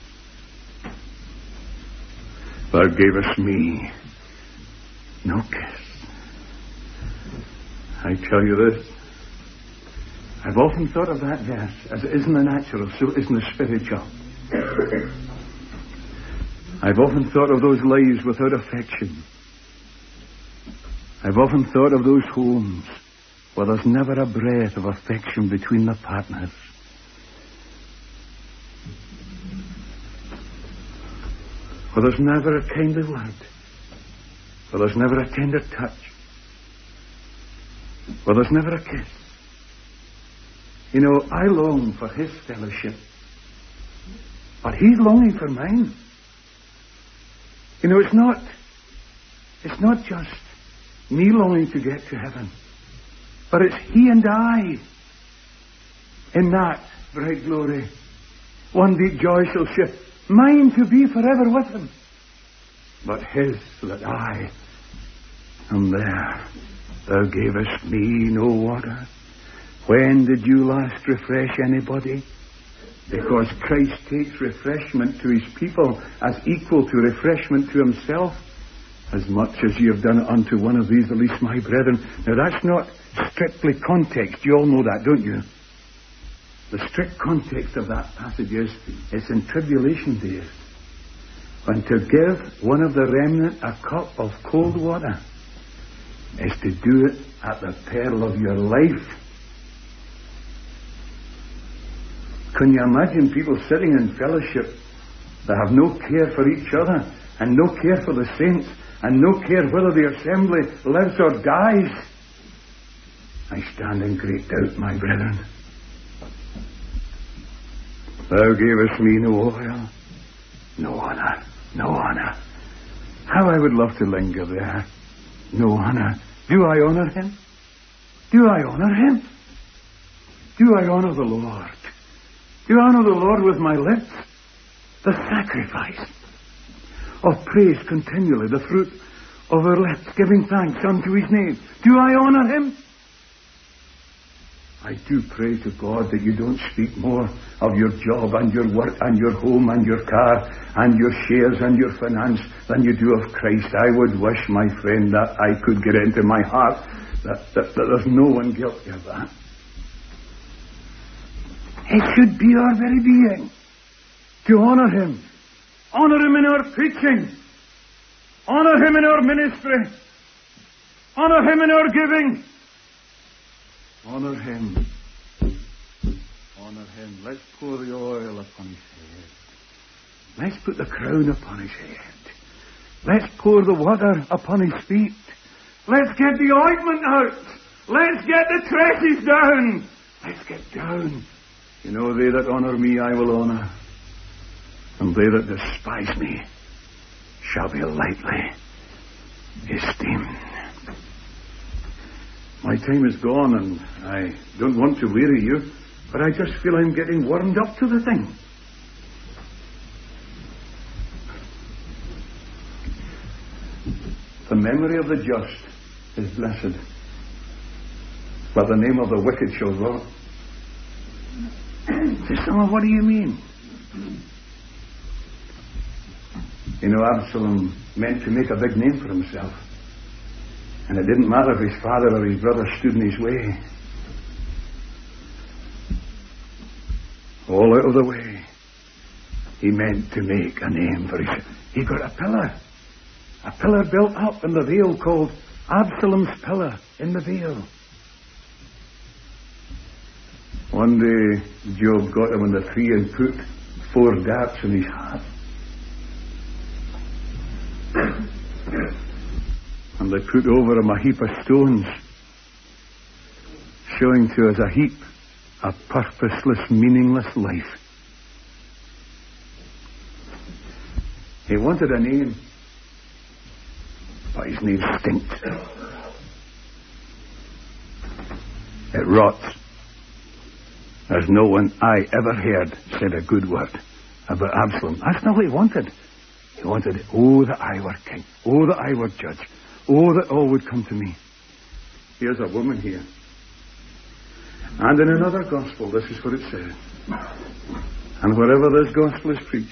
Thou gavest me no kiss. I tell you this, I've often thought of that verse as it is in the natural, so it is in the spiritual. I've often thought of those lives without affection. I've often thought of those homes where there's never a breath of affection between the partners. Where there's never a kindly word. Where there's never a tender touch. Where there's never a kiss. You know, I long for his fellowship. But he's longing for mine. You know, it's not, it's not just me longing to get to heaven. But it's he and I in that bright glory. One deep joy shall share. Mine to be forever with him, but his that I am there. Thou gavest me no water. When did you last refresh anybody? Because Christ takes refreshment to his people as equal to refreshment to himself. As much as you have done it unto one of these, the least my brethren. Now that's not strictly context. You all know that, don't you? The strict context of that passage is, it's in tribulation days. When to give one of the remnant a cup of cold water is to do it at the peril of your life. Can you imagine people sitting in fellowship that have no care for each other and no care for the saints and no care whether the assembly lives or dies? I stand in great doubt, my brethren. Thou gavest me no oil, no honor, no honor. How I would love to linger there. No honor. Do I honor him? Do I honor him? Do I honor the Lord? Do I honor the Lord with my lips? The sacrifice of praise continually, the fruit of our lips, giving thanks unto his name. Do I honor him? I do pray to God that you don't speak more of your job and your work and your home and your car and your shares and your finance than you do of Christ. I would wish, my friend, that I could get into my heart that, that, that there's no one guilty of that. It should be our very being to honor him. Honor him in our preaching. Honor him in our ministry. Honor him in our giving. Honor him. Honor him. Let's pour the oil upon his head. Let's put the crown upon his head. Let's pour the water upon his feet. Let's get the ointment out. Let's get the tresses down. Let's get down You know, they that honor me I will honor, and they that despise me shall be lightly esteemed. My time is gone, and I don't want to weary you, but I just feel I'm getting warmed up to the thing. The memory of the just is blessed, but the name of the wicked shall rot. Say, someone, what do you mean? You know, Absalom meant to make a big name for himself, and it didn't matter if his father or his brother stood in his way. All out of the way, he meant to make a name for himself. He got a pillar. A pillar built up in the vale called Absalom's Pillar in the Vale. One day, Job got him in the tree and put four darts in his hat. And they put over him a heap of stones, showing to us a heap of purposeless, meaningless life. He wanted a name, but his name stinks. It rots. There's no one I ever heard said a good word about Absalom. That's not what he wanted. He wanted, oh, that I were king. Oh, that I were judge. Oh, that all would come to me. Here's a woman here. And in another gospel, this is what it says. And wherever this gospel is preached,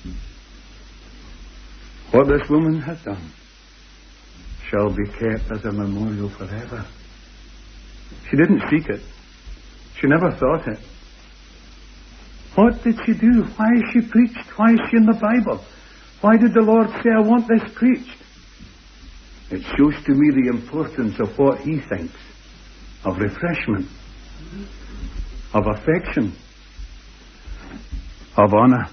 what this woman has done shall be kept as a memorial forever. She didn't seek it. She never thought it. What did she do? Why is she preached? Why is she in the Bible? Why did the Lord say, I want this preached? It shows to me the importance of what he thinks of refreshment, of affection, of honor.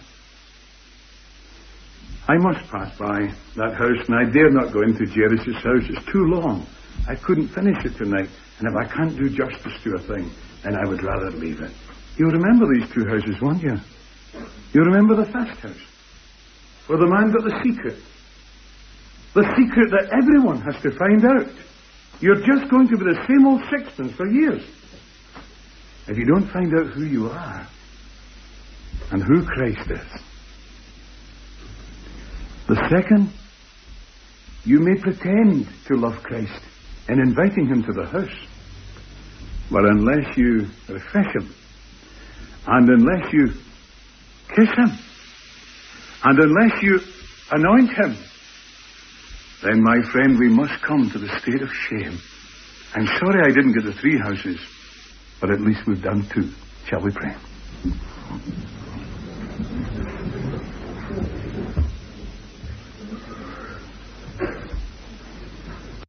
I must pass by that house, and I dare not go into Jairus' house. It's too long. I couldn't finish it tonight, and if I can't do justice to a thing, then I would rather leave it. You remember these two houses, won't you? You remember the first house, where the man got the secret. The secret that everyone has to find out. You're just going to be the same old sixpence for years if you don't find out who you are and who Christ is. The second, you may pretend to love Christ in inviting him to the house, but unless you refresh him, and unless you kiss him, and unless you anoint him, then, my friend, we must come to the state of shame. I'm sorry I didn't get the three houses, but at least we've done two. Shall we pray?